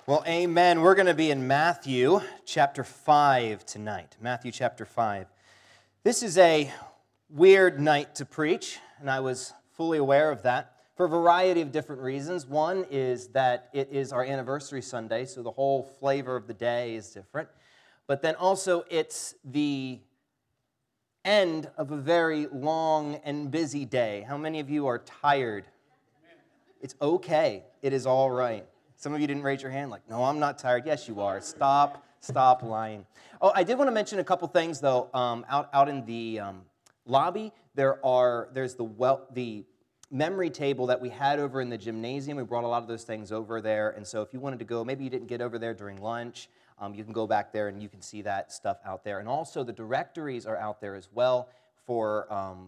Well, amen. We're going to be in Matthew chapter 5 tonight. Matthew chapter 5. This is a weird night to preach, and I was fully aware of that for a variety of different reasons. One is that it is our anniversary Sunday, so the whole flavor of the day is different. But then also it's the end of a very long and busy day. How many of you are tired? It's okay. It is all right. Some of you didn't raise your hand like, no, I'm not tired. Yes, you are. Stop lying. Oh, I did want to mention a couple things, though. Out in the lobby, there's the memory table that we had over in the gymnasium. We brought a lot of those things over there, and so if you wanted to go, maybe you didn't get over there during lunch, you can go back there and you can see that stuff out there. And also the directories are out there as well for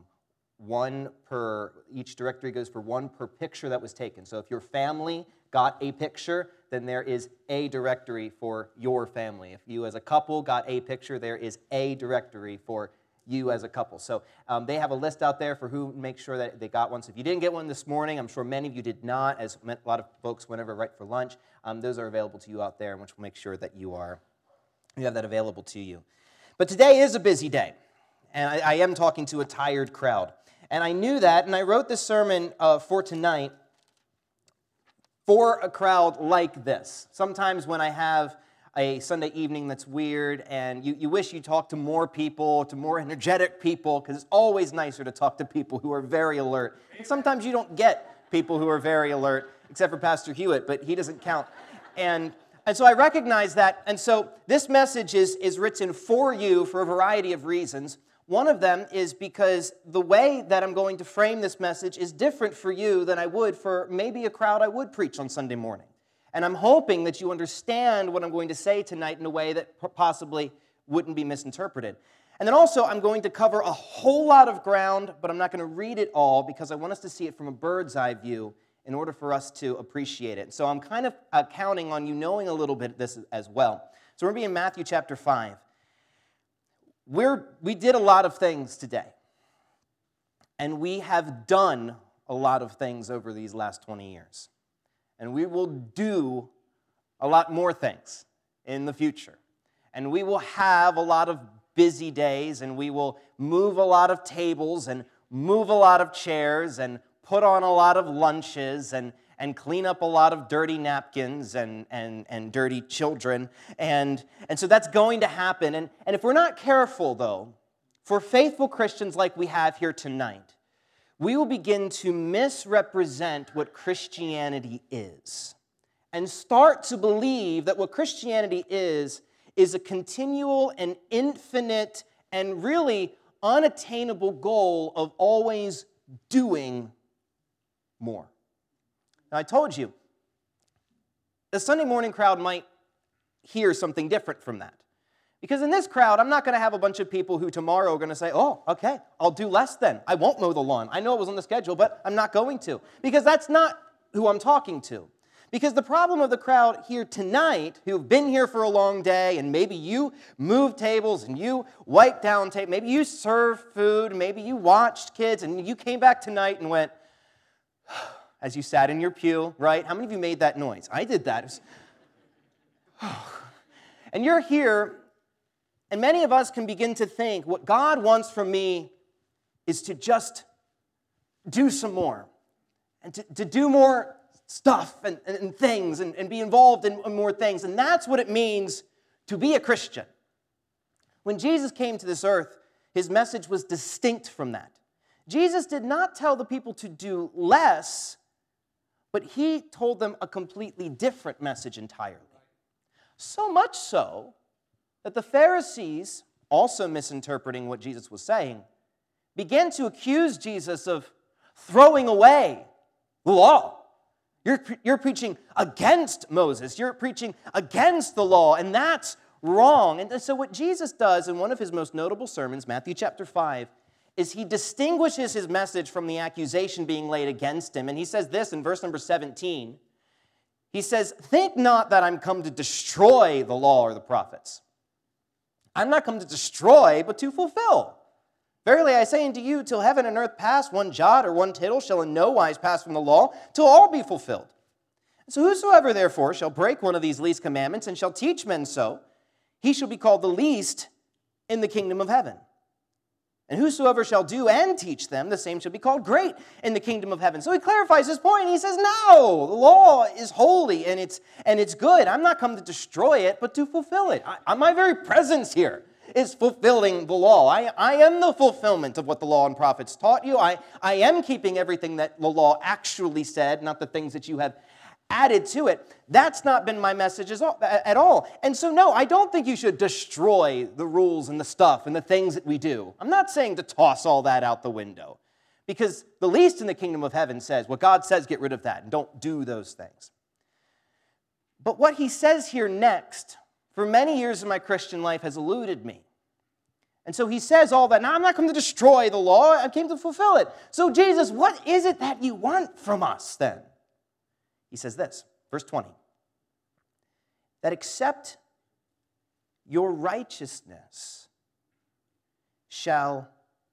each directory goes for one per picture that was taken. So if your family got a picture, then there is a directory for your family. If you as a couple got a picture, there is a directory for you as a couple. So they have a list out there for who makes sure that they got one. So if you didn't get one this morning, I'm sure many of you did not, as a lot of folks went over right for lunch. Those are available to you out there, which will make sure that you have that available to you. But today is a busy day, and I am talking to a tired crowd. And I knew that, and I wrote this sermon for tonight for a crowd like this. Sometimes when I have a Sunday evening that's weird, and you wish you talked to more people, to more energetic people, because it's always nicer to talk to people who are very alert. And sometimes you don't get people who are very alert, except for Pastor Hewitt, but he doesn't count. And so I recognize that, and so this message is written for you for a variety of reasons. One of them is because the way that I'm going to frame this message is different for you than I would for maybe a crowd I would preach on Sunday morning. And I'm hoping that you understand what I'm going to say tonight in a way that possibly wouldn't be misinterpreted. And then also I'm going to cover a whole lot of ground, but I'm not going to read it all because I want us to see it from a bird's eye view in order for us to appreciate it. So I'm kind of counting on you knowing a little bit of this as well. So we're going to be in Matthew chapter 5. We did a lot of things today, and we have done a lot of things over these last 20 years, and we will do a lot more things in the future, and we will have a lot of busy days, and we will move a lot of tables and move a lot of chairs and put on a lot of lunches and clean up a lot of dirty napkins and dirty children. And so that's going to happen. And if we're not careful, though, for faithful Christians like we have here tonight, we will begin to misrepresent what Christianity is and start to believe that what Christianity is a continual and infinite and really unattainable goal of always doing more. Now, I told you, the Sunday morning crowd might hear something different from that. Because in this crowd, I'm not going to have a bunch of people who tomorrow are going to say, oh, okay, I'll do less then. I won't mow the lawn. I know it was on the schedule, but I'm not going to. Because that's not who I'm talking to. Because the problem of the crowd here tonight, who've been here for a long day, and maybe you moved tables, and you wiped down tables, maybe you served food, maybe you watched kids, and you came back tonight and went, as you sat in your pew, right? How many of you made that noise? I did that. And you're here, and many of us can begin to think, what God wants from me is to just do some more, and to do more stuff and things, and be involved in more things. And that's what it means to be a Christian. When Jesus came to this earth, his message was distinct from that. Jesus did not tell the people to do less, but he told them a completely different message entirely. So much so that the Pharisees, also misinterpreting what Jesus was saying, began to accuse Jesus of throwing away the law. You're preaching against Moses. You're preaching against the law, and that's wrong. And so what Jesus does in one of his most notable sermons, Matthew chapter 5, is he distinguishes his message from the accusation being laid against him. And he says this in verse number 17. He says, think not that I'm come to destroy the law or the prophets. I'm not come to destroy, but to fulfill. Verily I say unto you, till heaven and earth pass, one jot or one tittle shall in no wise pass from the law, till all be fulfilled. So whosoever therefore shall break one of these least commandments and shall teach men so, he shall be called the least in the kingdom of heaven. And whosoever shall do and teach them, the same shall be called great in the kingdom of heaven. So he clarifies his point. He says, no, the law is holy and it's good. I'm not come to destroy it, but to fulfill it. My very presence here is fulfilling the law. I am the fulfillment of what the law and prophets taught you. I am keeping everything that the law actually said, not the things that you have added to it. That's not been my message at all. And so, no, I don't think you should destroy the rules and the stuff and the things that we do. I'm not saying to toss all that out the window, because the least in the kingdom of heaven says, what God says, get rid of that and don't do those things. But what he says here next, for many years in my Christian life, has eluded me. And so he says all that. Now, I'm not come to destroy the law. I came to fulfill it. So, Jesus, what is it that you want from us then? He says this, verse 20, that except your righteousness shall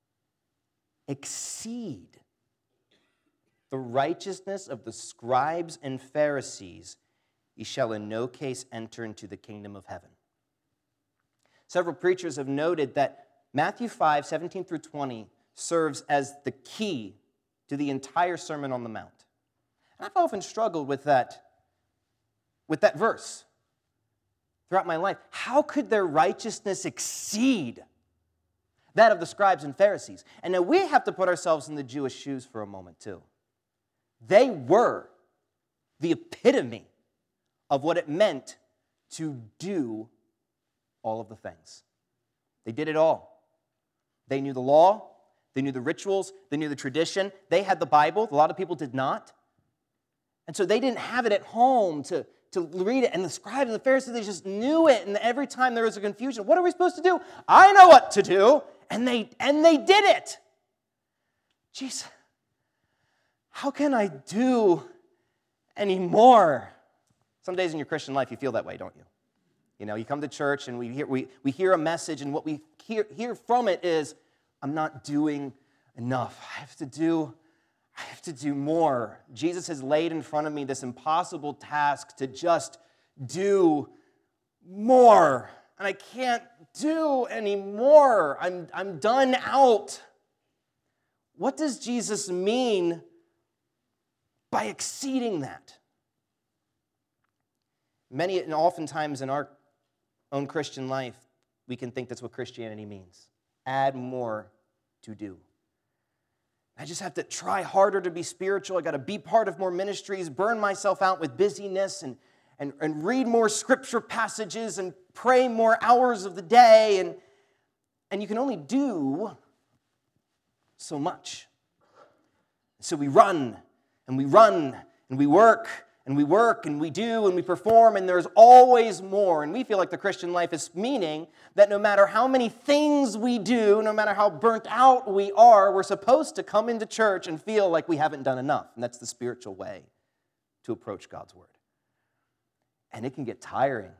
exceed the righteousness of the scribes and Pharisees, ye shall in no case enter into the kingdom of heaven. Several preachers have noted that Matthew 5, 17 through 20 serves as the key to the entire Sermon on the Mount. And I've often struggled with that verse throughout my life. How could their righteousness exceed that of the scribes and Pharisees? And now we have to put ourselves in the Jewish shoes for a moment too. They were the epitome of what it meant to do all of the things. They did it all. They knew the law, they knew the rituals, they knew the tradition. They had the Bible. A lot of people did not. And so they didn't have it at home to read it. And the scribes and the Pharisees, they just knew it. And every time there was a confusion, what are we supposed to do? I know what to do. And they did it. Jesus, how can I do any more? Some days in your Christian life, you feel that way, don't you? You know, you come to church and we hear a message, and what we hear from it is, I'm not doing enough. I have to do more. Jesus has laid in front of me this impossible task to just do more. And I can't do any more. I'm done out. What does Jesus mean by exceeding that? Many and oftentimes in our own Christian life, we can think that's what Christianity means. Add more to do. I just have to try harder to be spiritual. I got to be part of more ministries, burn myself out with busyness, and read more scripture passages and pray more hours of the day. And you can only do so much. So we run, and we run, and we work, and we work, and we do, and we perform, and there's always more. And we feel like the Christian life is meaning that no matter how many things we do, no matter how burnt out we are, we're supposed to come into church and feel like we haven't done enough. And that's the spiritual way to approach God's word. And it can get tiring.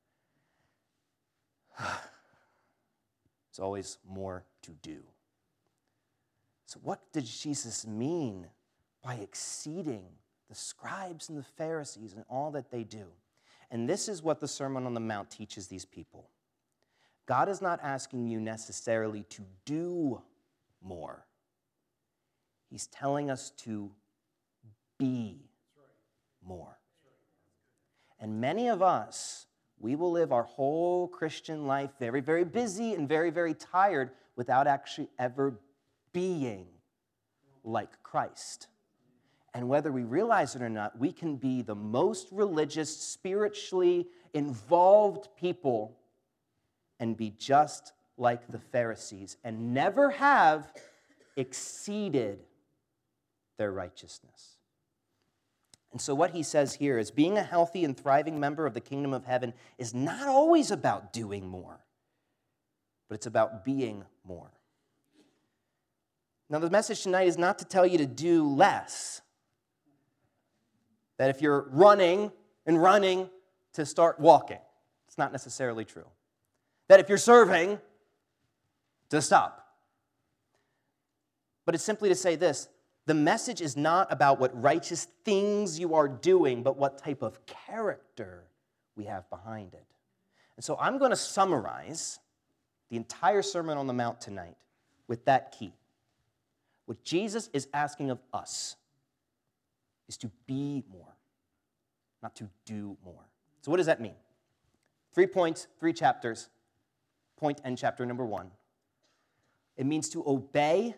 There's always more to do. So what did Jesus mean by exceeding the scribes and the Pharisees and all that they do? And this is what the Sermon on the Mount teaches these people. God is not asking you necessarily to do more. He's telling us to be more. And many of us, we will live our whole Christian life very, very busy and very, very tired without actually ever being like Christ. And whether we realize it or not, we can be the most religious, spiritually involved people and be just like the Pharisees and never have exceeded their righteousness. And so what he says here is being a healthy and thriving member of the kingdom of heaven is not always about doing more, but it's about being more. Now, the message tonight is not to tell you to do less. That if you're running to start walking, it's not necessarily true. That if you're serving, to stop. But it's simply to say this, the message is not about what righteous things you are doing, but what type of character we have behind it. And so I'm going to summarize the entire Sermon on the Mount tonight with that key. What Jesus is asking of us is to be more, not to do more. So what does that mean? 3 points, 3 chapters. Point and chapter number 1. It means to obey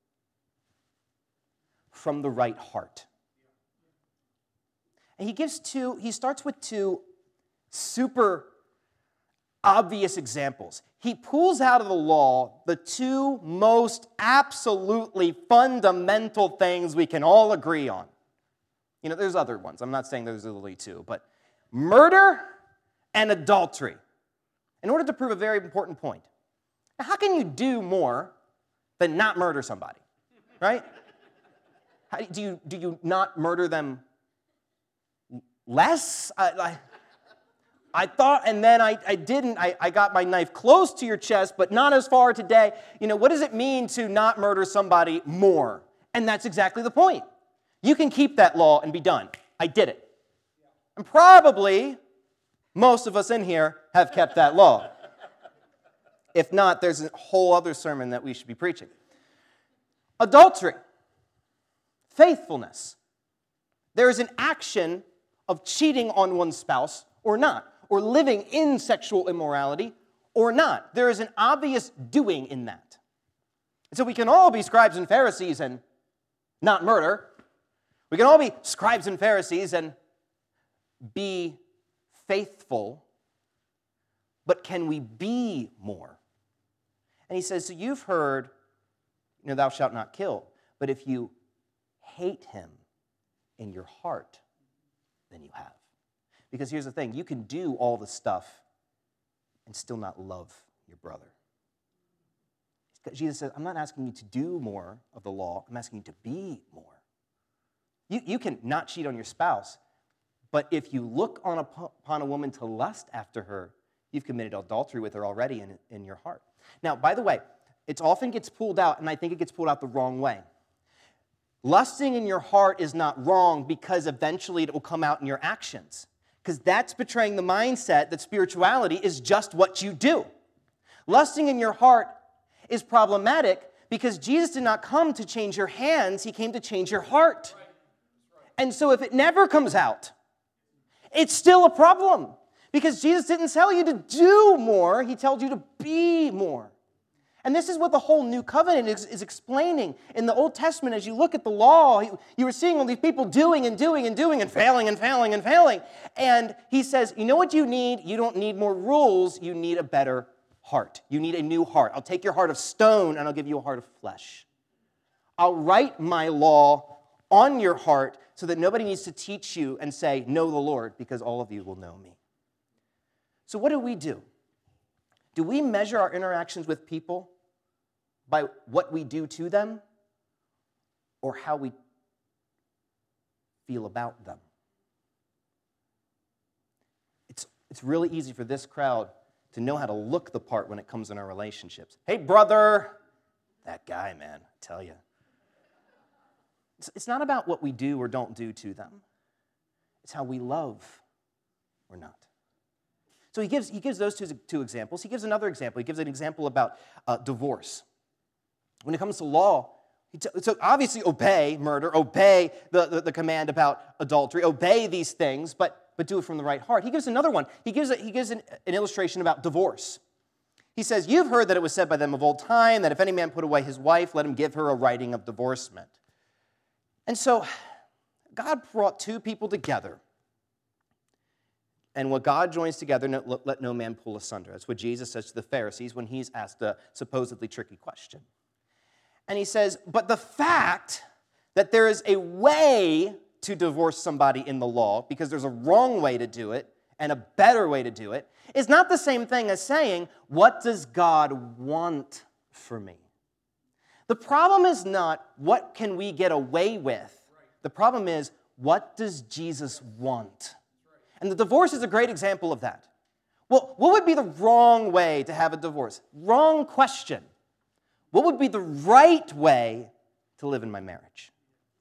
from the right heart. And he starts with 2 super obvious examples. He pulls out of the law the 2 most absolutely fundamental things we can all agree on. You know, there's other ones. I'm not saying there's only 2, but murder and adultery, in order to prove a very important point. Now, how can you do more than not murder somebody, right? Do you not murder them less? I thought, and then I didn't. I got my knife close to your chest, but not as far today. You know, what does it mean to not murder somebody more? And that's exactly the point. You can keep that law and be done. I did it. And probably most of us in here have kept that law. If not, there's a whole other sermon that we should be preaching. Adultery. Faithfulness. There is an action of cheating on one's spouse or not, or living in sexual immorality or not. There is an obvious doing in that. And so we can all be scribes and Pharisees and not murder. We can all be scribes and Pharisees and be faithful, but can we be more? And he says, so you've heard, thou shalt not kill, but if you hate him in your heart, then you have. Because here's the thing, you can do all the stuff and still not love your brother. Jesus says, I'm not asking you to do more of the law, I'm asking you to be more. You can not cheat on your spouse, but if you look upon a woman to lust after her, you've committed adultery with her already in your heart. Now, by the way, it often gets pulled out, and I think it gets pulled out the wrong way. Lusting in your heart is not wrong because eventually it will come out in your actions. Because that's betraying the mindset that spirituality is just what you do. Lusting in your heart is problematic because Jesus did not come to change your hands, he came to change your heart. And so if it never comes out, it's still a problem. Because Jesus didn't tell you to do more, he told you to be more. And this is what the whole new covenant is explaining. In the Old Testament, as you look at the law, you were seeing all these people doing and doing and doing and failing and failing and failing. And he says, you know what you need? You don't need more rules. You need a better heart. You need a new heart. I'll take your heart of stone and I'll give you a heart of flesh. I'll write my law on your heart so that nobody needs to teach you and say, know the Lord, because all of you will know me. So what do? Do we measure our interactions with people by what we do to them or how we feel about them? It's really easy for this crowd to know how to look the part when it comes in our relationships. Hey, brother, that guy, man, I tell you. It's not about what we do or don't do to them. It's how we love or not. So he gives those two examples. He gives another example. He gives an example about divorce. When it comes to law, so obviously obey murder, obey the command about adultery, obey these things, but do it from the right heart. He gives another one. He gives an illustration about divorce. He says, you've heard that it was said by them of old time that if any man put away his wife, let him give her a writing of divorcement. And so God brought 2 people together. And what God joins together, let no man pull asunder. That's what Jesus says to the Pharisees when he's asked a supposedly tricky question. And he says, but the fact that there is a way to divorce somebody in the law, because there's a wrong way to do it and a better way to do it, is not the same thing as saying, what does God want for me? The problem is not, what can we get away with? The problem is, what does Jesus want? And the divorce is a great example of that. Well, what would be the wrong way to have a divorce? Wrong question. What would be the right way to live in my marriage?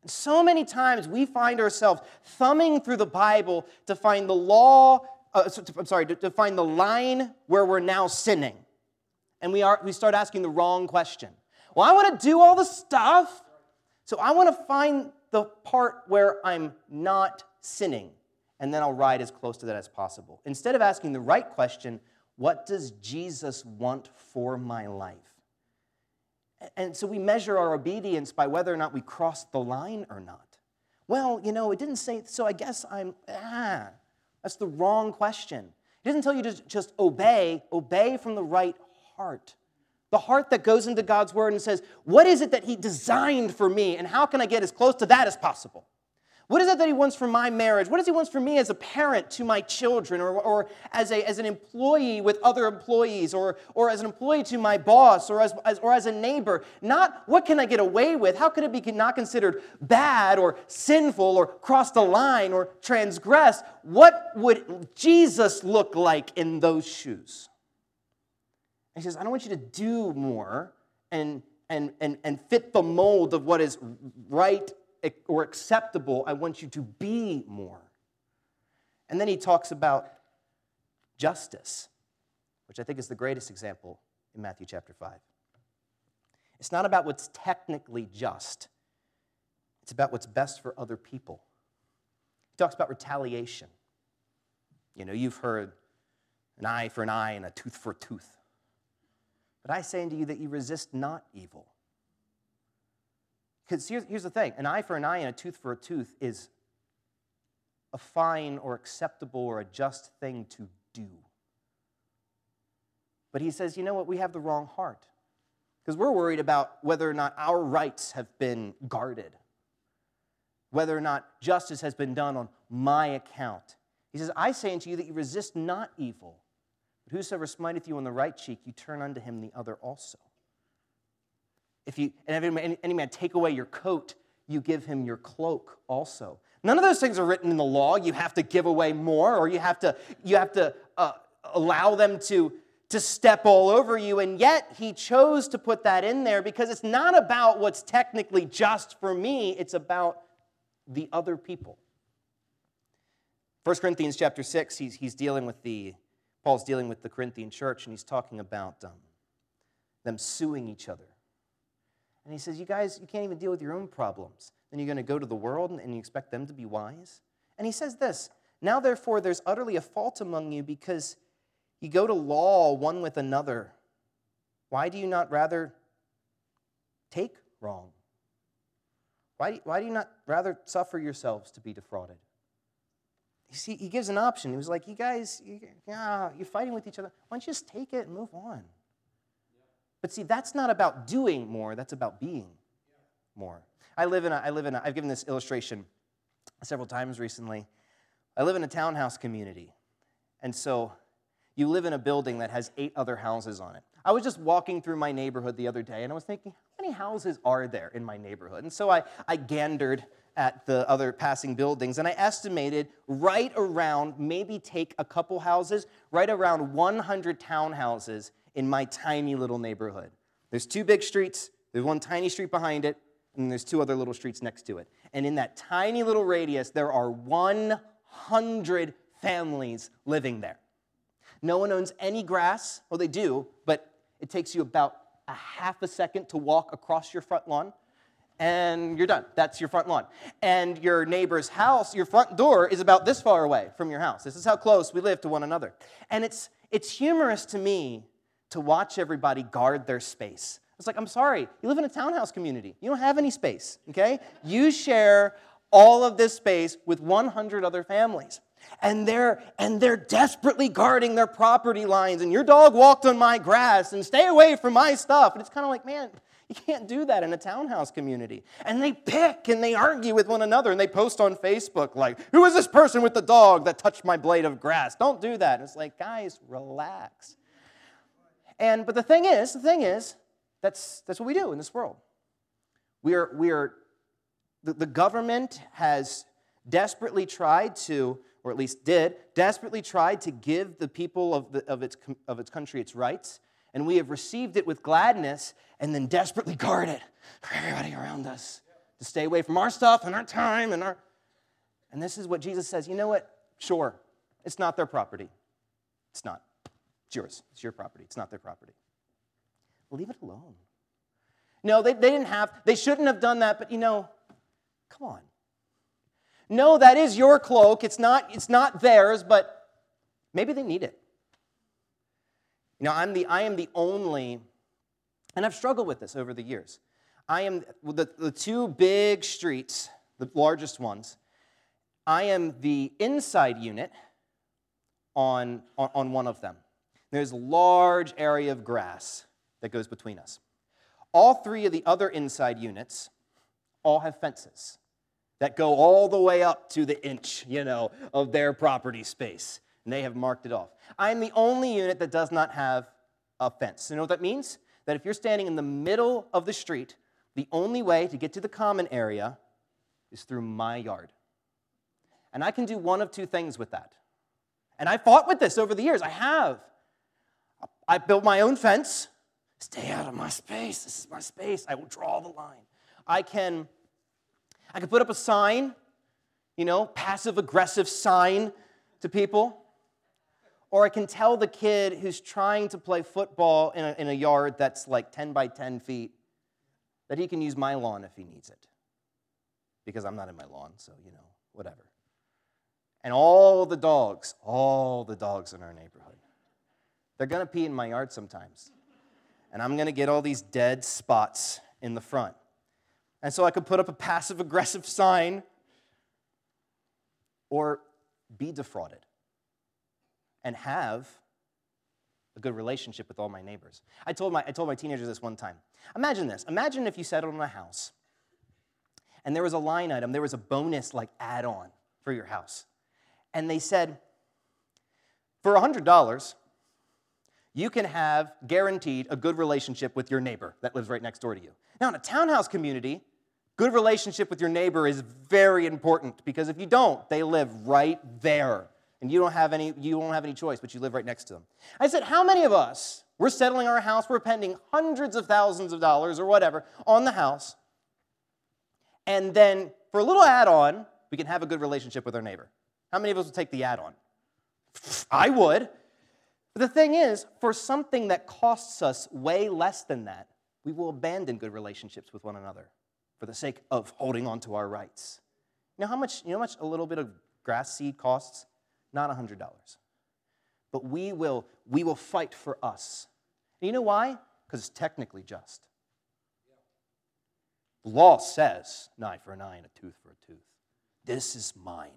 So many times we find ourselves thumbing through the Bible to find the law, to find the line where we're now sinning. And we start asking the wrong question. Well, I want to do all the stuff, so I want to find the part where I'm not sinning, and then I'll ride as close to that as possible. Instead of asking the right question, what does Jesus want for my life? And so we measure our obedience by whether or not we crossed the line or not. Well, it didn't say, so I guess that's the wrong question. It doesn't tell you to just obey from the right heart. The heart that goes into God's word and says, what is it that he designed for me, and how can I get as close to that as possible? What is it that he wants for my marriage? What does he want for me as a parent to my children, or as an employee with other employees, or as an employee to my boss, or as a neighbor? Not what can I get away with? How could it be not considered bad or sinful or cross the line or transgress? What would Jesus look like in those shoes? And he says, I don't want you to do more and fit the mold of what is right or acceptable. I want you to be more. And then he talks about justice, which I think is the greatest example in Matthew chapter 5. It's not about what's technically just. It's about what's best for other people. He talks about retaliation. You've heard an eye for an eye and a tooth for a tooth. But I say unto you that you resist not evil. Because here's the thing. An eye for an eye and a tooth for a tooth is a fine or acceptable or a just thing to do. But he says, you know what? We have the wrong heart. Because we're worried about whether or not our rights have been guarded. Whether or not justice has been done on my account. He says, I say unto you that you resist not evil. But whosoever smiteth you on the right cheek, you turn unto him the other also. If any man take away your coat, you give him your cloak also. None of those things are written in the law. You have to give away more, or you have to allow them to step all over you. And yet he chose to put that in there because it's not about what's technically just for me. It's about the other people. 1 Corinthians chapter 6, Paul's dealing with the Corinthian church, and he's talking about them suing each other. And he says, you guys, you can't even deal with your own problems. Then you're going to go to the world and you expect them to be wise? And he says this, now therefore there's utterly a fault among you because you go to law one with another. Why do you not rather take wrong? Why do you not rather suffer yourselves to be defrauded? You see, he gives an option. He was like, you guys, you're fighting with each other. Why don't you just take it and move on? But see, that's not about doing more. That's about being more. I've given this illustration several times recently. I live in a townhouse community. And so you live in a building that has 8 other houses on it. I was just walking through my neighborhood the other day, and I was thinking, how many houses are there in my neighborhood? And so I gandered at the other passing buildings, and I estimated right around, maybe take a couple houses, right around 100 townhouses in my tiny little neighborhood. There's 2 big streets, there's one tiny street behind it, and there's 2 other little streets next to it. And in that tiny little radius, there are 100 families living there. No one owns any grass. Well, they do, but it takes you about a half a second to walk across your front lawn, and you're done. That's your front lawn. And your neighbor's house, your front door is about this far away from your house. This is how close we live to one another. And it's humorous to me to watch everybody guard their space. It's like, I'm sorry, you live in a townhouse community. You don't have any space, okay? You share all of this space with 100 other families. And they're desperately guarding their property lines. And your dog walked on my grass, and stay away from my stuff. And it's kind of like, man, you can't do that in a townhouse community. And they pick and they argue with one another, and they post on Facebook like, who is this person with the dog that touched my blade of grass? Don't do that. And it's like, guys, relax. But the thing is, that's what we do in this world. The government has desperately tried to, or at least desperately tried to give the people of its country its rights, and we have received it with gladness, and then desperately guard it for everybody around us to stay away from our stuff and our time and our... And this is what Jesus says, you know what? Sure, it's not their property. It's not. It's yours. It's your property. It's not their property. Leave it alone. No, they shouldn't have done that, but come on. No, that is your cloak. It's not theirs, but maybe they need it. I am the only, and I've struggled with this over the years. I am the two big streets, the largest ones. I am the inside unit on one of them. There's a large area of grass that goes between us. All three of the other inside units all have fences that go all the way up to the inch, of their property space. And they have marked it off. I'm the only unit that does not have a fence. You know what that means? That if you're standing in the middle of the street, the only way to get to the common area is through my yard. And I can do one of two things with that. And I fought with this over the years. I have. I built my own fence. Stay out of my space. This is my space. I will draw the line. I can put up a sign, passive-aggressive sign to people. Or I can tell the kid who's trying to play football in a yard that's like 10 by 10 feet that he can use my lawn if he needs it. Because I'm not in my lawn, so, whatever. And all the dogs in our neighborhood, they're going to pee in my yard sometimes. And I'm going to get all these dead spots in the front. And so I could put up a passive-aggressive sign or be defrauded and have a good relationship with all my neighbors. I told my teenagers this one time. Imagine this. Imagine if you settled on a house and there was a line item, there was a bonus like add-on for your house. And they said, for $100, you can have guaranteed a good relationship with your neighbor that lives right next door to you. Now, in a townhouse community, good relationship with your neighbor is very important because if you don't, they live right there. And you don't have any choice, but you live right next to them. I said, how many of us, we're settling our house, we're spending hundreds of thousands of dollars or whatever on the house, and then for a little add-on, we can have a good relationship with our neighbor? How many of us would take the add-on? I would. But the thing is, for something that costs us way less than that, we will abandon good relationships with one another for the sake of holding on to our rights. You know how much a little bit of grass seed costs? Not $100. But we will fight for us. And you know why? Because it's technically just. The law says, an eye for an eye and a tooth for a tooth. This is mine.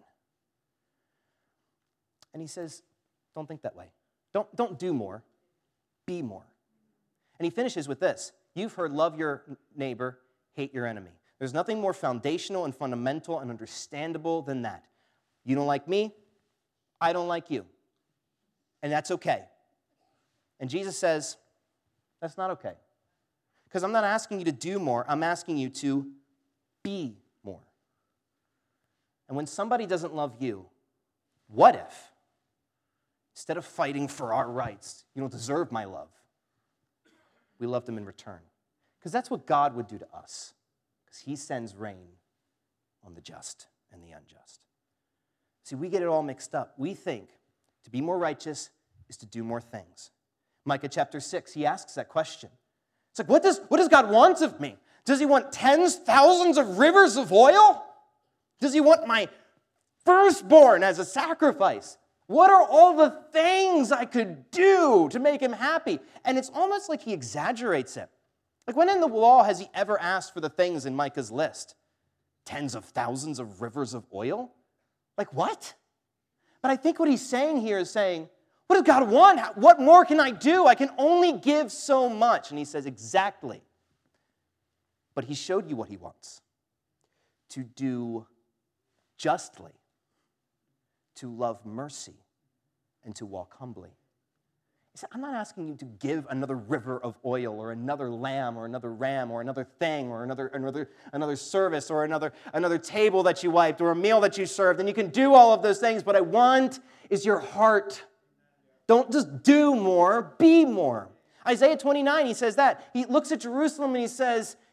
And he says, don't think that way. Don't do more. Be more. And he finishes with this. You've heard, love your neighbor, hate your enemy. There's nothing more foundational and fundamental and understandable than that. You don't like me, I don't like you. And that's okay. And Jesus says, that's not okay. Because I'm not asking you to do more, I'm asking you to be more. And when somebody doesn't love you, what if, instead of fighting for our rights, you don't deserve my love, we love them in return? Because that's what God would do to us. Because he sends rain on the just and the unjust. See, we get it all mixed up. We think to be more righteous is to do more things. Micah chapter 6, he asks that question. It's like, what does God want of me? Does he want tens, thousands of rivers of oil? Does he want my firstborn as a sacrifice? What are all the things I could do to make him happy? And it's almost like he exaggerates it. Like, when in the law has he ever asked for the things in Micah's list? Tens of thousands of rivers of oil? Like, what? But I think what he's saying here is saying, what does God want? What more can I do? I can only give so much. And he says, exactly. But he showed you what he wants. To do justly, to love mercy, and to walk humbly. He said, I'm not asking you to give another river of oil or another lamb or another ram or another thing or another service or another table that you wiped or a meal that you served. And you can do all of those things, but I want is your heart. Don't just do more, be more. Isaiah 29, he says that. He looks at Jerusalem and he says,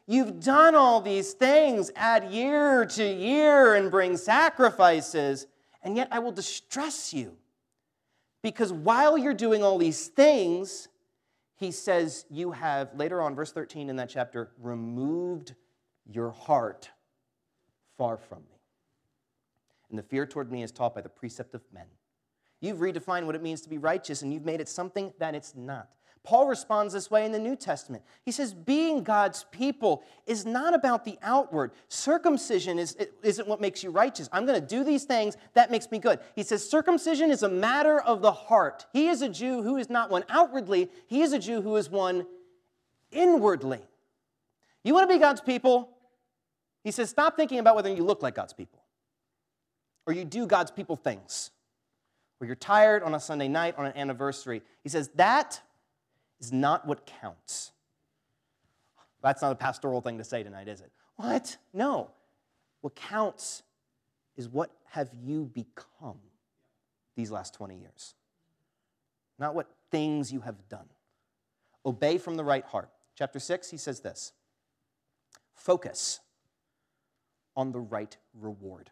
you've done all these things, add year to year and bring sacrifices, and yet I will distress you. Because while you're doing all these things, he says you have, later on, verse 13 in that chapter, removed your heart far from me. And the fear toward me is taught by the precept of men. You've redefined what it means to be righteous, and you've made it something that it's not. Paul responds this way in the New Testament. He says, being God's people is not about the outward. Circumcision isn't what makes you righteous. I'm going to do these things, that makes me good. He says, circumcision is a matter of the heart. He is a Jew who is not one outwardly. He is a Jew who is one inwardly. You want to be God's people? He says, stop thinking about whether you look like God's people, or you do God's people things, or you're tired on a Sunday night on an anniversary. He says, that is not what counts. That's not a pastoral thing to say tonight, is it? What? No. What counts is what have you become these last 20 years. Not what things you have done. Obey from the right heart. Chapter 6, he says this. Focus on the right reward.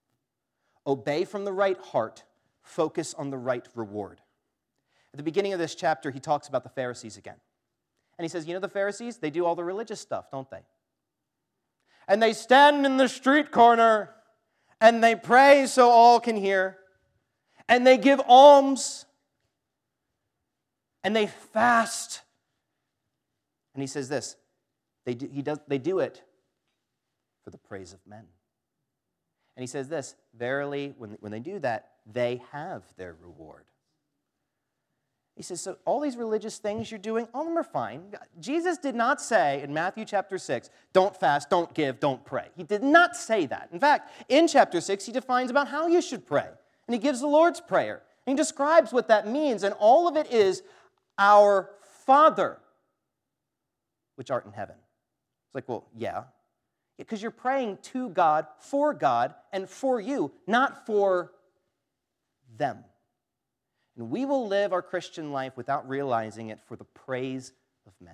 Obey from the right heart. Focus on the right reward. At the beginning of this chapter, he talks about the Pharisees again. And he says, you know the Pharisees? They do all the religious stuff, don't they? And they stand in the street corner, and they pray so all can hear, and they give alms, and they fast. And he says this, they do it for the praise of men. And he says this, verily, when they do that, they have their reward. He says, so all these religious things you're doing, all of them are fine. Jesus did not say in Matthew chapter 6, don't fast, don't give, don't pray. He did not say that. In fact, in chapter 6, he defines about how you should pray. And he gives the Lord's Prayer. And he describes what that means. And all of it is, our Father, which art in heaven. It's like, well, yeah. Because you're praying to God, and for you, not for them. And we will live our Christian life without realizing it for the praise of men.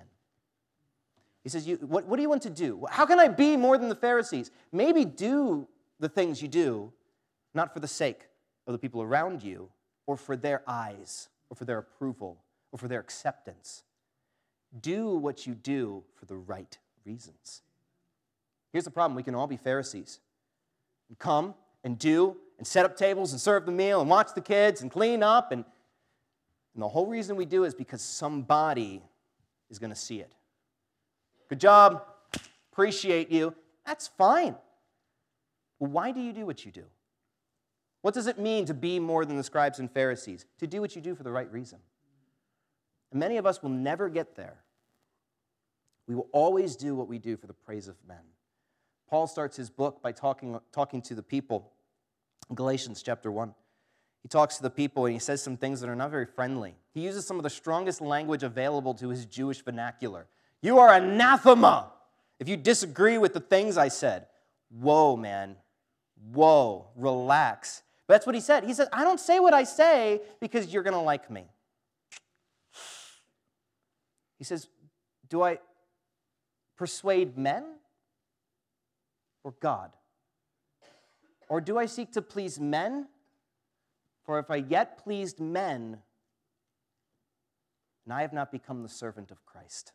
He says, what do you want to do? How can I be more than the Pharisees? Maybe do the things you do, not for the sake of the people around you, or for their eyes, or for their approval, or for their acceptance. Do what you do for the right reasons. Here's the problem. We can all be Pharisees. And come and do and set up tables and serve the meal and watch the kids and clean up. And the whole reason we do it is because somebody is going to see it. Good job. Appreciate you. That's fine. Well, why do you do what you do? What does it mean to be more than the scribes and Pharisees? To do what you do for the right reason. And many of us will never get there. We will always do what we do for the praise of men. Paul starts his book by talking to the people in Galatians chapter 1. He talks to the people and he says some things that are not very friendly. He uses some of the strongest language available to his Jewish vernacular. You are anathema if you disagree with the things I said. Whoa, man. Whoa, relax. But that's what he said. He said, I don't say what I say because you're going to like me. He says, do I persuade men or God? Or do I seek to please men? For if I yet pleased men, and I have not become the servant of Christ.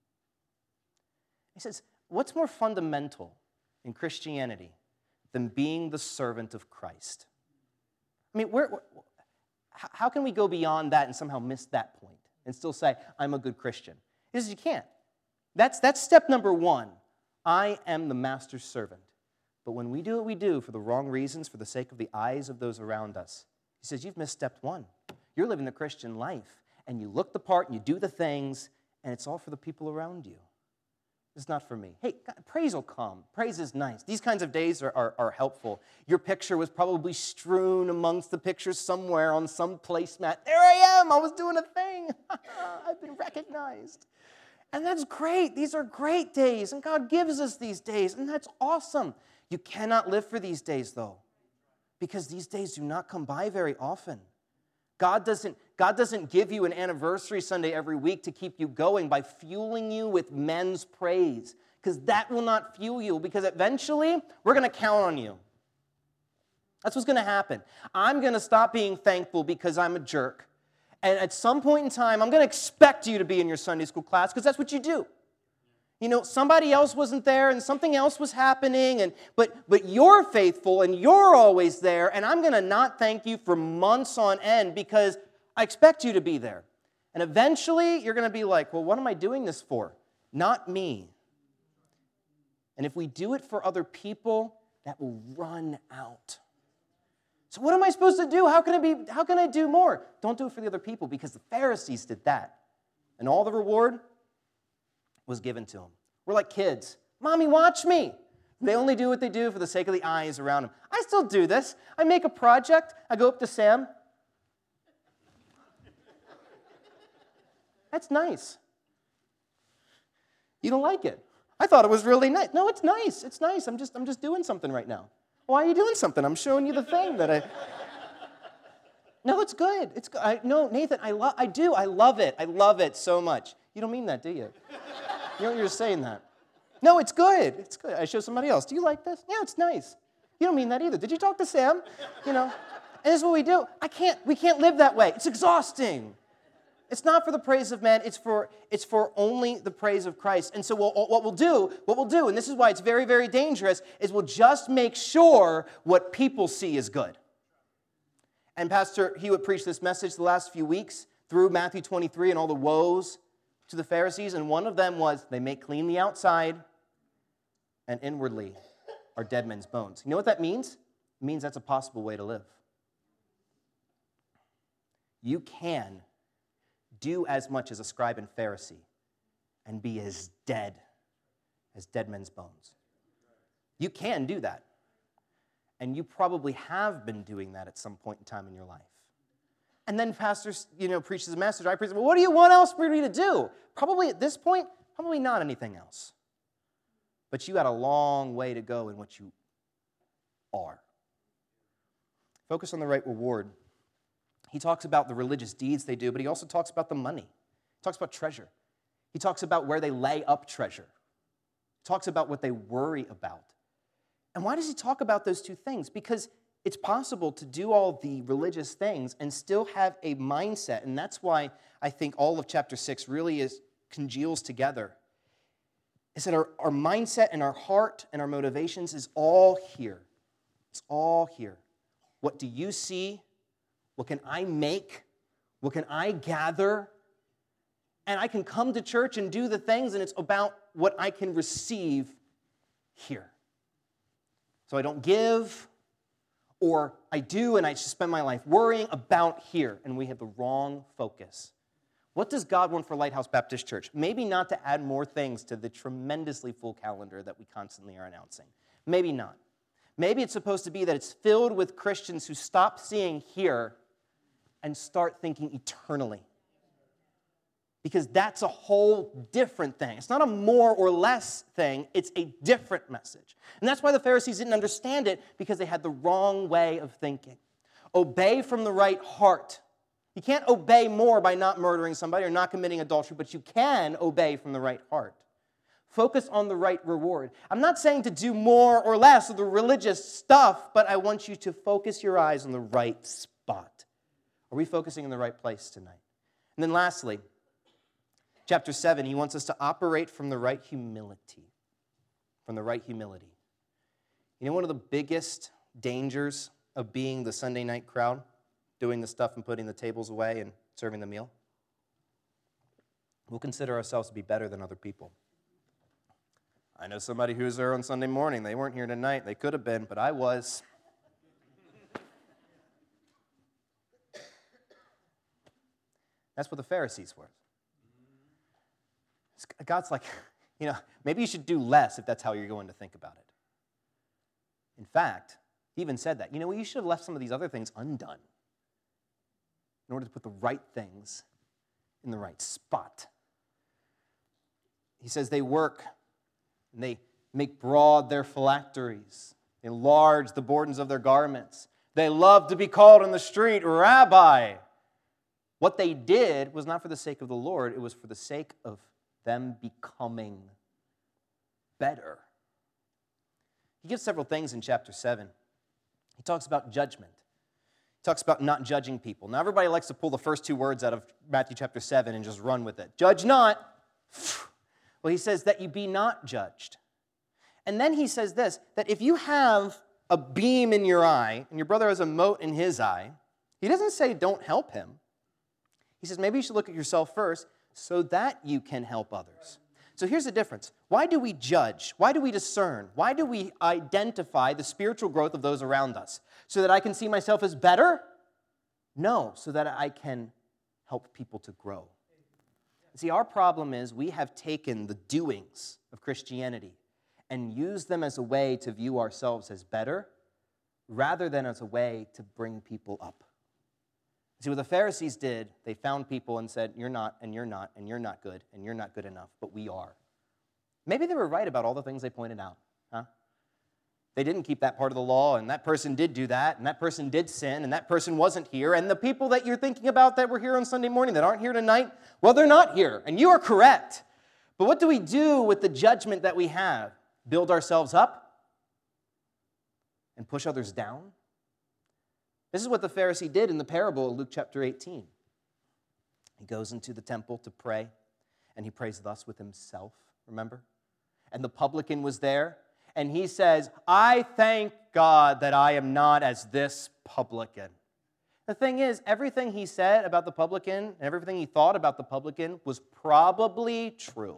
He says, what's more fundamental in Christianity than being the servant of Christ? I mean, how can we go beyond that and somehow miss that point and still say, I'm a good Christian? He says, you can't. That's step number one. I am the master's servant. But when we do what we do for the wrong reasons, for the sake of the eyes of those around us, he says, you've missed step one. You're living the Christian life, and you look the part, and you do the things, and it's all for the people around you. It's not for me. Hey, God, praise will come. Praise is nice. These kinds of days are helpful. Your picture was probably strewn amongst the pictures somewhere on some placemat. There I am. I was doing a thing. I've been recognized. And that's great. These are great days, and God gives us these days, and that's awesome. You cannot live for these days, though, because these days do not come by very often. God doesn't give you an anniversary Sunday every week to keep you going by fueling you with men's praise. because that will not fuel you, because eventually we're going to count on you. That's what's going to happen. I'm going to stop being thankful because I'm a jerk. And at some point in time, I'm going to expect you to be in your Sunday school class because that's what you do. You know, somebody else wasn't there and something else was happening, but you're faithful and you're always there, and I'm going to not thank you for months on end because I expect you to be there. And eventually, you're going to be like, well, what am I doing this for? Not me. And if we do it for other people, that will run out. So what am I supposed to do? How can I do more? Don't do it for the other people, because the Pharisees did that. And all the reward was given to them. We're like kids. Mommy, watch me. They only do what they do for the sake of the eyes around them. I still do this. I make a project. I go up to Sam. That's nice. You don't like it. I thought it was really nice. No, it's nice. It's nice. I'm just doing something right now. Why are you doing something? I'm showing you the thing that I... No, it's good. It's good. No, Nathan, I do. I love it. I love it so much. You don't mean that, do you? You're just saying that. No, it's good. It's good. I show somebody else. Do you like this? Yeah, it's nice. You don't mean that either. Did you talk to Sam? You know, and this is what we do. We can't live that way. It's exhausting. It's not for the praise of man. It's for only the praise of Christ. And so what we'll do, and this is why it's very, very dangerous, is we'll just make sure what people see is good. And Pastor Hewitt preached this message the last few weeks through Matthew 23 and all the woes to the Pharisees, and one of them was they make clean the outside, and inwardly are dead men's bones. You know what that means? It means that's a possible way to live. You can do as much as a scribe and Pharisee and be as dead men's bones. You can do that. And you probably have been doing that at some point in time in your life. And then pastor, preaches a message. I preach, well, what do you want else for me to do? Probably at this point, probably not anything else. But you got a long way to go in what you are. Focus on the right reward. He talks about the religious deeds they do, but he also talks about the money. He talks about treasure. He talks about where they lay up treasure. He talks about what they worry about. And why does he talk about those two things? Because it's possible to do all the religious things and still have a mindset. And that's why I think all of chapter 6 really congeals together. Is that our mindset and our heart and our motivations is all here. It's all here. What do you see? What can I make? What can I gather? And I can come to church and do the things, and it's about what I can receive here. So I don't give, or I do, and I just spend my life worrying about here, and we have the wrong focus. What does God want for Lighthouse Baptist Church? Maybe not to add more things to the tremendously full calendar that we constantly are announcing. Maybe not. Maybe it's supposed to be that it's filled with Christians who stop seeing here and start thinking eternally. Because that's a whole different thing. It's not a more or less thing. It's a different message. And that's why the Pharisees didn't understand it, because they had the wrong way of thinking. Obey from the right heart. You can't obey more by not murdering somebody or not committing adultery, but you can obey from the right heart. Focus on the right reward. I'm not saying to do more or less of the religious stuff, but I want you to focus your eyes on the right spot. Are we focusing in the right place tonight? And then lastly, chapter 7, he wants us to operate from the right humility. From the right humility. You know one of the biggest dangers of being the Sunday night crowd? Doing the stuff and putting the tables away and serving the meal? We'll consider ourselves to be better than other people. I know somebody who was there on Sunday morning. They weren't here tonight. They could have been, but I was. That's what the Pharisees were. God's like, maybe you should do less if that's how you're going to think about it. In fact, he even said that. You should have left some of these other things undone in order to put the right things in the right spot. He says they work and they make broad their phylacteries. They enlarge the bordens of their garments. They love to be called in the street Rabbi. What they did was not for the sake of the Lord. It was for the sake of them becoming better. He gives several things in chapter 7. He talks about judgment. He talks about not judging people. Now, everybody likes to pull the first two words out of Matthew chapter 7 and just run with it. Judge not. Well, he says that you be not judged. And then he says this, that if you have a beam in your eye and your brother has a mote in his eye, he doesn't say don't help him. He says maybe you should look at yourself first so that you can help others. So here's the difference. Why do we judge? Why do we discern? Why do we identify the spiritual growth of those around us? So that I can see myself as better? No, so that I can help people to grow. See, our problem is we have taken the doings of Christianity and used them as a way to view ourselves as better rather than as a way to bring people up. See, what the Pharisees did, they found people and said, you're not, and you're not, and you're not good, and you're not good enough, but we are. Maybe they were right about all the things they pointed out, huh? They didn't keep that part of the law, and that person did do that, and that person did sin, and that person wasn't here, and the people that you're thinking about that were here on Sunday morning that aren't here tonight, well, they're not here, and you are correct. But what do we do with the judgment that we have? Build ourselves up and push others down? This is what the Pharisee did in the parable of Luke chapter 18. He goes into the temple to pray, and he prays thus with himself, remember? And the publican was there, and he says, I thank God that I am not as this publican. The thing is, everything he said about the publican and everything he thought about the publican was probably true.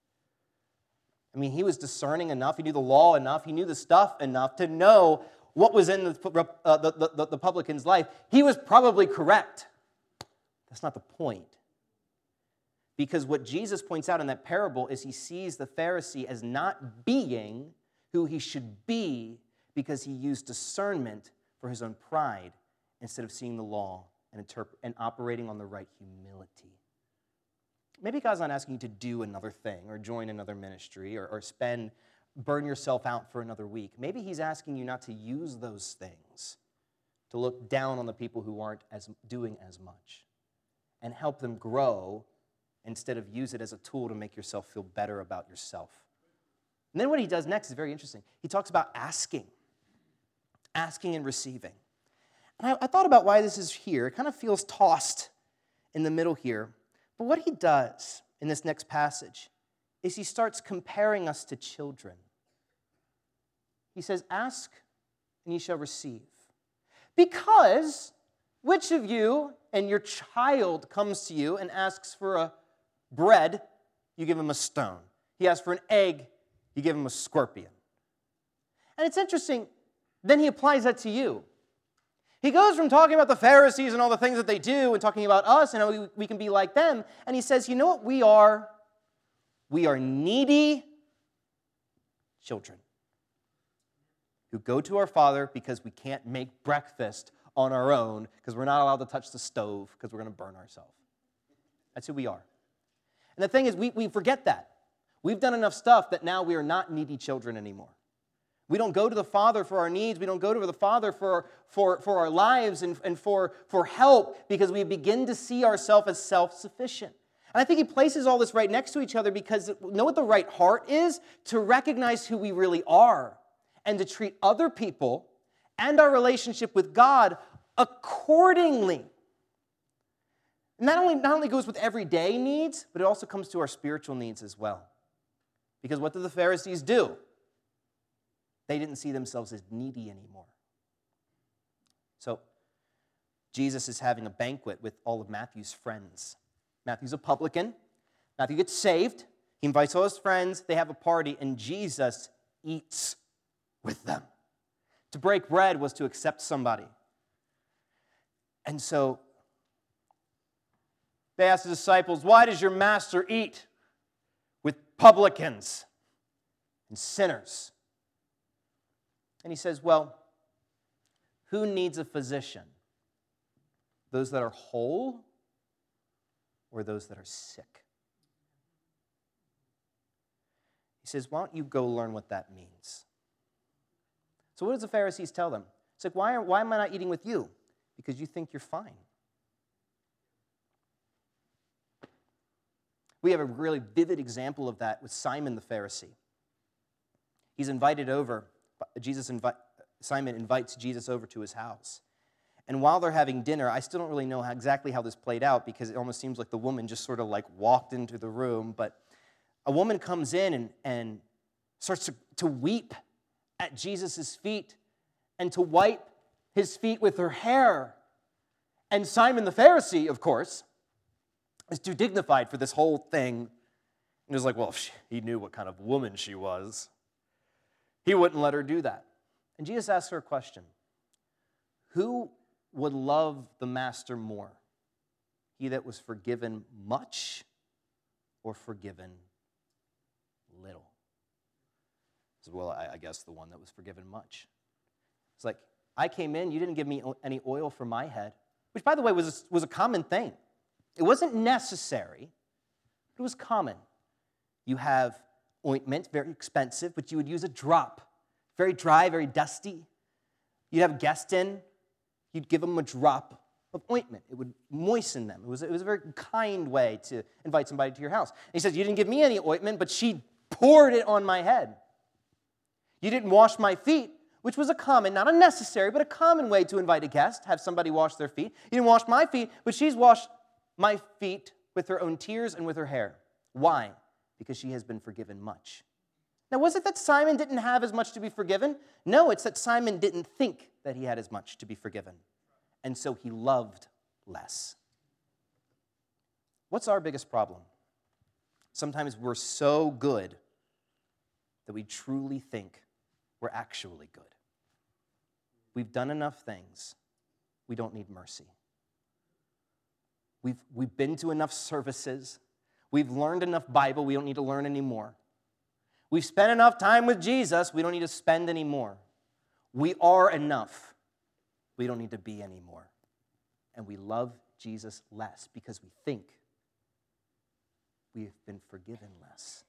I mean, he was discerning enough, he knew the law enough, he knew the stuff enough to know what was in the publican's life. He was probably correct. That's not the point. Because what Jesus points out in that parable is he sees the Pharisee as not being who he should be because he used discernment for his own pride instead of seeing the law and operating on the right humility. Maybe God's not asking you to do another thing or join another ministry or burn yourself out for another week. Maybe he's asking you not to use those things to look down on the people who aren't doing as much and help them grow instead of use it as a tool to make yourself feel better about yourself. And then what he does next is very interesting. He talks about asking and receiving. And I thought about why this is here. It kind of feels tossed in the middle here. But what he does in this next passage is he starts comparing us to children. He says, ask and ye shall receive. Because which of you and your child comes to you and asks for a bread, you give him a stone. He asks for an egg, you give him a scorpion. And it's interesting, then he applies that to you. He goes from talking about the Pharisees and all the things that they do and talking about us and how we can be like them, and he says, you know what we are? We are needy children who go to our Father because we can't make breakfast on our own because we're not allowed to touch the stove because we're going to burn ourselves. That's who we are. And the thing is, we forget that. We've done enough stuff that now we are not needy children anymore. We don't go to the Father for our needs. We don't go to the Father for our lives and for help because we begin to see ourselves as self-sufficient. And I think he places all this right next to each other because know what the right heart is? To recognize who we really are and to treat other people and our relationship with God accordingly. And not only goes with everyday needs, but it also comes to our spiritual needs as well. Because what did the Pharisees do? They didn't see themselves as needy anymore. So Jesus is having a banquet with all of Matthew's friends. Matthew's a publican. Matthew gets saved. He invites all his friends. They have a party, and Jesus eats with them. To break bread was to accept somebody. And so they asked the disciples, why does your master eat with publicans and sinners? And he says, well, who needs a physician? Those that are whole or those that are sick? He says, why don't you go learn what that means? So what does the Pharisees tell them? It's like, why am I not eating with you? Because you think you're fine. We have a really vivid example of that with Simon the Pharisee. He's invited over. Simon invites Jesus over to his house. And while they're having dinner, I still don't really know exactly how this played out because it almost seems like the woman just sort of like walked into the room. But a woman comes in and starts to weep at Jesus' feet and to wipe his feet with her hair. And Simon the Pharisee, of course, is too dignified for this whole thing. And was like, well, he knew what kind of woman she was. He wouldn't let her do that. And Jesus asked her a question. Who would love the master more? He that was forgiven much or forgiven little? Well, I guess the one that was forgiven much. It's like, I came in, you didn't give me any oil for my head, which, by the way, was a common thing. It wasn't necessary. It was common. You have ointment, very expensive, but you would use a drop. Very dry, very dusty. You'd have guests in. You'd give them a drop of ointment. It would moisten them. It was a very kind way to invite somebody to your house. And he says, you didn't give me any ointment, but she poured it on my head. You didn't wash my feet, which was a common, not a necessary, but a common way to invite a guest, have somebody wash their feet. You didn't wash my feet, but she's washed my feet with her own tears and with her hair. Why? Because she has been forgiven much. Now, was it that Simon didn't have as much to be forgiven? No, it's that Simon didn't think that he had as much to be forgiven. And so he loved less. What's our biggest problem? Sometimes we're so good that we truly think we're actually good. We've done enough things. We don't need mercy. We've been to enough services. We've learned enough Bible. We don't need to learn anymore. We've spent enough time with Jesus. We don't need to spend any more. We are enough. We don't need to be anymore. And we love Jesus less because we think we've been forgiven less.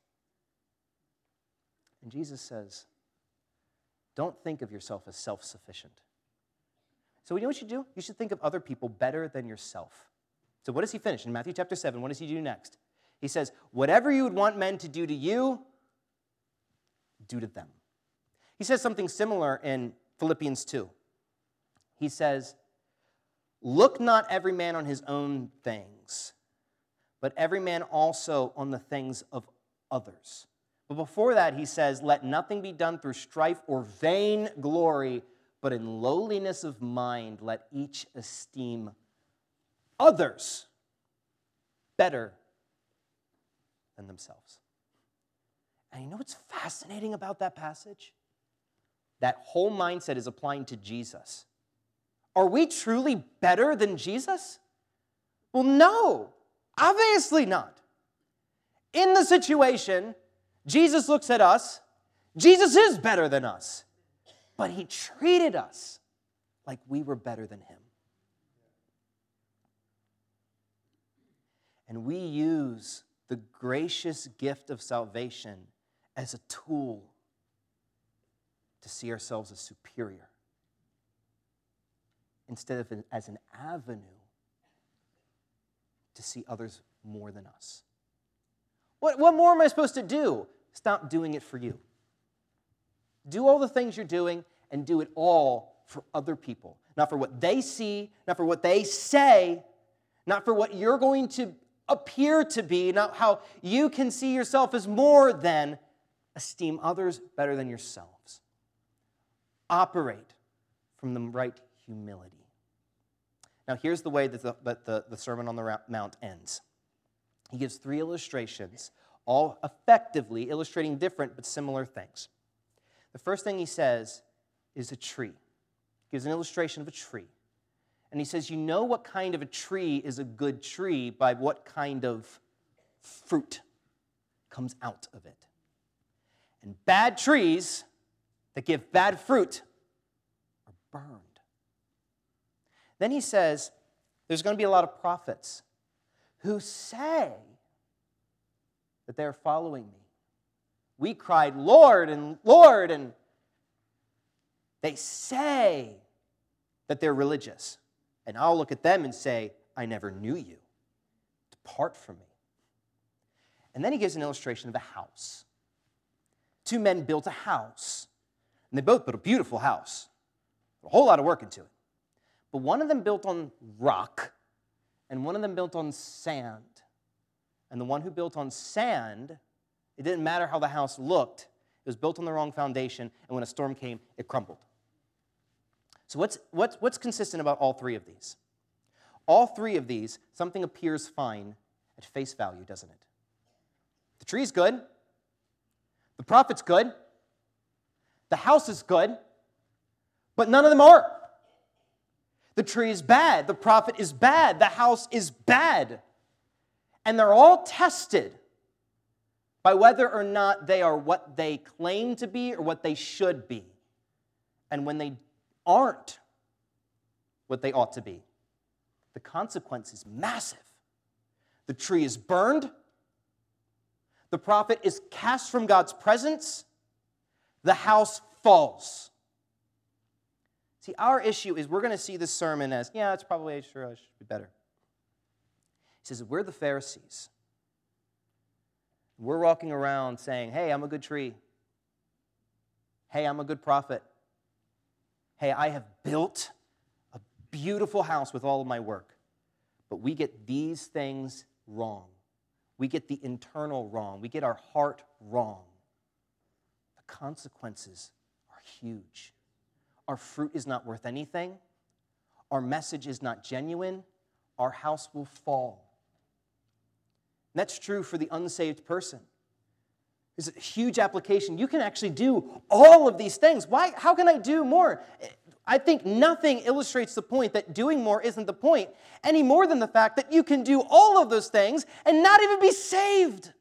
And Jesus says, don't think of yourself as self-sufficient. So you know what you do? You should think of other people better than yourself. So what does he finish? In Matthew chapter 7, what does he do next? He says, whatever you would want men to do to you, do to them. He says something similar in Philippians 2. He says, look not every man on his own things, but every man also on the things of others. But before that, he says, let nothing be done through strife or vain glory, but in lowliness of mind, let each esteem others better than themselves. And you know what's fascinating about that passage? That whole mindset is applying to Jesus. Are we truly better than Jesus? Well, no, obviously not. In the situation, Jesus looks at us. Jesus is better than us. But he treated us like we were better than him. And we use the gracious gift of salvation as a tool to see ourselves as superior instead of as an avenue to see others more than us. What more am I supposed to do? Stop doing it for you. Do all the things you're doing and do it all for other people. Not for what they see, not for what they say, not for what you're going to appear to be, not how you can see yourself as more than. Esteem others better than yourselves. Operate from the right humility. Now, here's the way that the Sermon on the Mount ends. He gives 3 illustrations, all effectively illustrating different but similar things. The first thing he says is a tree. He gives an illustration of a tree. And he says, you know what kind of a tree is a good tree by what kind of fruit comes out of it. And bad trees that give bad fruit are burned. Then he says, there's going to be a lot of prophets who say that they're following me. We cried, Lord, and they say that they're religious. And I'll look at them and say, I never knew you. Depart from me. And then he gives an illustration of a house. two men built a house. And they both built a beautiful house. A whole lot of work into it. But one of them built on rock, and one of them built on sand. And the one who built on sand, it didn't matter how the house looked. It was built on the wrong foundation, and when a storm came, it crumbled. So what's consistent about all three of these? All three of these, something appears fine at face value, doesn't it? The tree's good. The prophet's good. The house is good. But none of them are. The tree is bad. The prophet is bad. The house is bad. And they're all tested by whether or not they are what they claim to be or what they should be. And when they aren't what they ought to be, the consequence is massive. The tree is burned. The prophet is cast from God's presence. The house falls. See, our issue is we're going to see this sermon as, yeah, it's probably sure I should be better. He says, we're the Pharisees. We're walking around saying, hey, I'm a good tree. Hey, I'm a good prophet. Hey, I have built a beautiful house with all of my work. But we get these things wrong. We get the internal wrong. We get our heart wrong. The consequences are huge. Our fruit is not worth anything. Our message is not genuine. Our house will fall. And that's true for the unsaved person. There's a huge application. You can actually do all of these things. Why? How can I do more? I think nothing illustrates the point that doing more isn't the point, any more than the fact that you can do all of those things and not even be saved.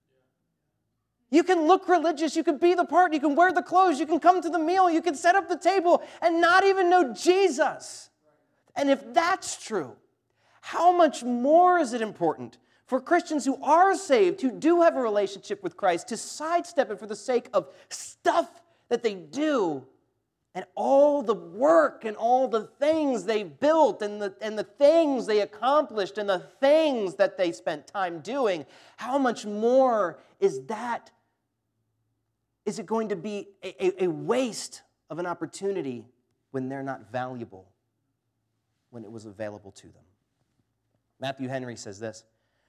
You can look religious, you can be the part, you can wear the clothes, you can come to the meal, you can set up the table and not even know Jesus. And if that's true, how much more is it important for Christians who are saved, who do have a relationship with Christ, to sidestep it for the sake of stuff that they do and all the work and all the things they built and the things they accomplished and the things that they spent time doing? How much more is that? Is it going to be a waste of an opportunity when they're not valuable, when it was available to them? Matthew Henry says this: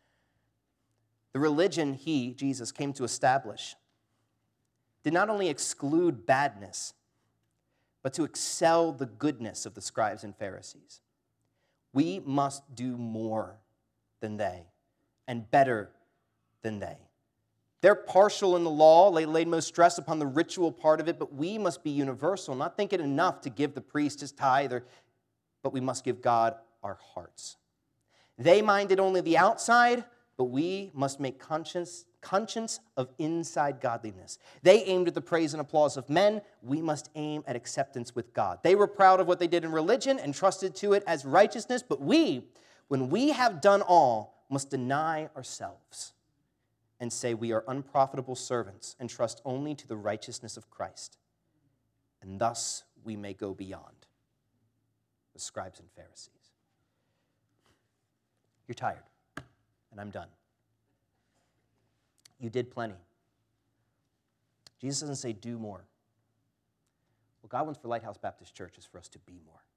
the religion he, Jesus, came to establish did not only exclude badness, but to excel the goodness of the scribes and Pharisees. We must do more than they and better than they. They're partial in the law. They laid most stress upon the ritual part of it, but we must be universal, not think it enough to give the priest his tithe, but we must give God our hearts. They minded only the outside, but we must make conscience of inside godliness. They aimed at the praise and applause of men. We must aim at acceptance with God. They were proud of what they did in religion and trusted to it as righteousness, but we, when we have done all, must deny ourselves and say we are unprofitable servants and trust only to the righteousness of Christ. And thus we may go beyond the scribes and Pharisees. You're tired, and I'm done. You did plenty. Jesus doesn't say do more. What God wants for Lighthouse Baptist Church is for us to be more.